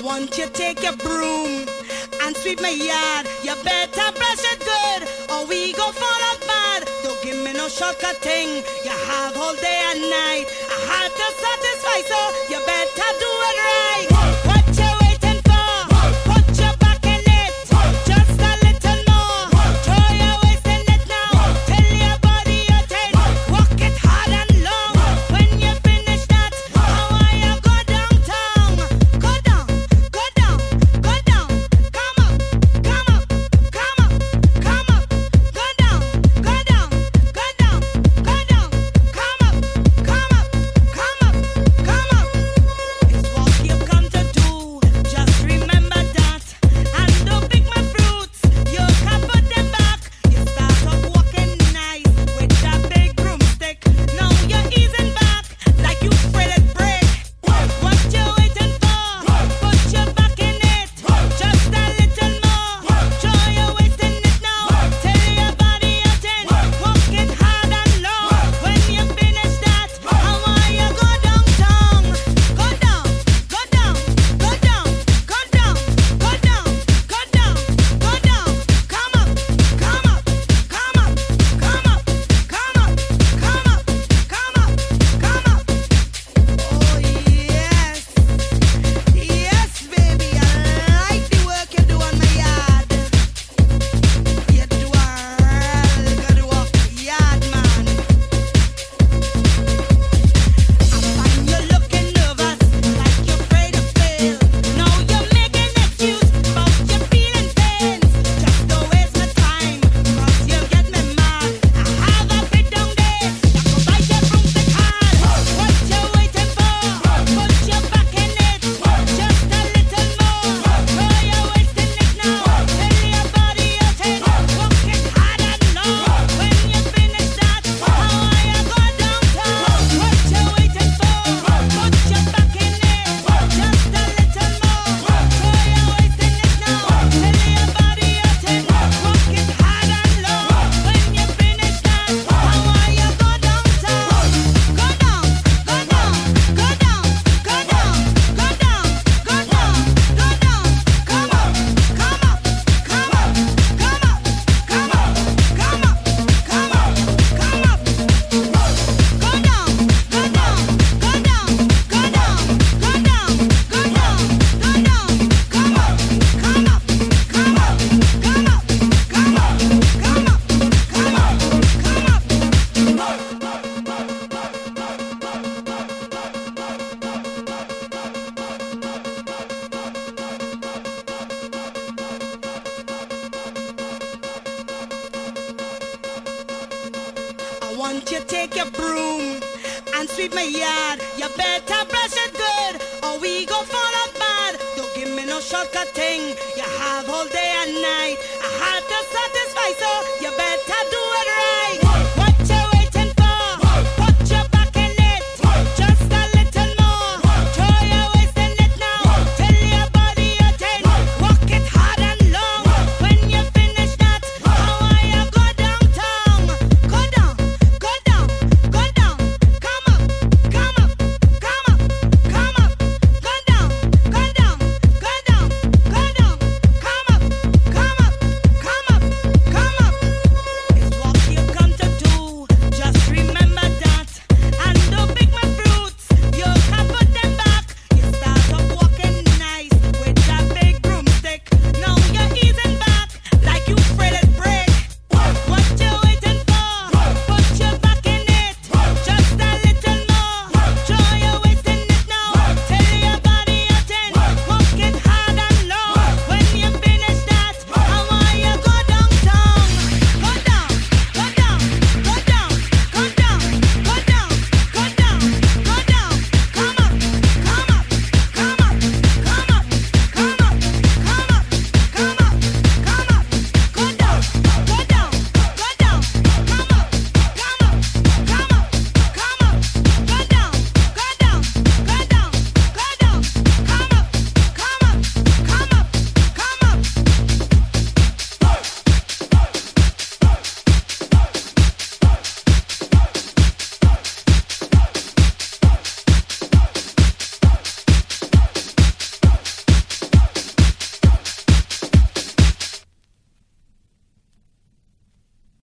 want you take your broom and sweep my yard. You better brush it good or we go fall out bad. Don't give me no shortcut thing. You have all day and night. I had to satisfy, so you better do it right. What you waiting for? Put your back in it. Just a little more. Throw your waist in it now. Tell your body you're ten. Walk it hard and long. When you finish that, how are you go downtown? Go down, go down, go down. Come up, come up, come up, come up. Go down, go down, go down, go down. Come up, come up, come up, come up. It's what you come to do. Just remember that. And don't pick my fruits. You can put them back. You start off walking nice with that big broomstick. Now you're easing back like you fretted brick. What you waiting for? Put your back in it. Just a little more. Throw your waist in it now. Tell your body you're ten. Walk it hard and long. When you finish that, how are you go downtown? Go down, go down, go down, go down, go down, go down, go down. Come up, come up, come up, come up, come up, come up, come up, come up. Oh yes, yes, baby, I like the work you do on my yard. You do a real good work, yard man. I find you looking nervous, like you're afraid to fail. Now you're making excuse about your feeling pains. Just don't waste my time, 'cause you get me mad. I have a bit down there, that go bite your broomstick hard. What you waiting for? Put your back in it, just a little more. Throw your waist in it now. Tell your body you're ten. Walk it hard and long. When you finish that, how are you go downtown? What you waiting for? Put your back in it, just a little more. Throw your waist in it now. Tell your body you're ten. Walk it hard and long. When you finish that, how are you go downtown? Go down, go down, go down, go down, go down, go down, go down. Come up, come up, come up, come up, come up, come up, come up, come up. Go down, go down, go down, go down, go down, go down, go down. Come up, come up, come up, come up, come up, come up, come up, come up. I want you take your broom and sweep my yard. You better brush it good or we go fall out bad. Don't give me no shortcut thing. You have all day and night. I had to satisfy, so you better do it right.